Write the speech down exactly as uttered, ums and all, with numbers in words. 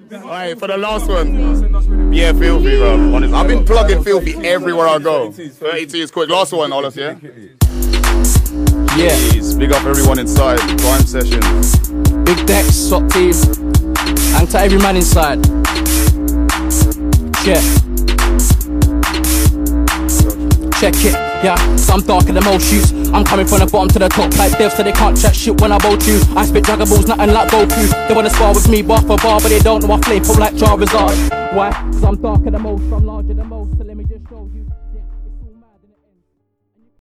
Alright, for the last one. Yeah, Filthy, bro. Honest. I've been plugging Filthy everywhere I go. thirty-two is quick. Last one, Olaf, yeah? Yeah. Please, big up everyone inside. Grime session. Big Dex, SWAT team. And to every man inside. Yeah. Check it, yeah, some darker than most shoots. I'm coming from the bottom to the top like devs, so they can't chat shit when I bolt you. I spit Dragon Balls, nothing like Goku. They wanna spar with me bar for bar, but they don't know I flame from like Charizard. Why? Cause I'm darker than most, I'm larger than most, so let me just show you.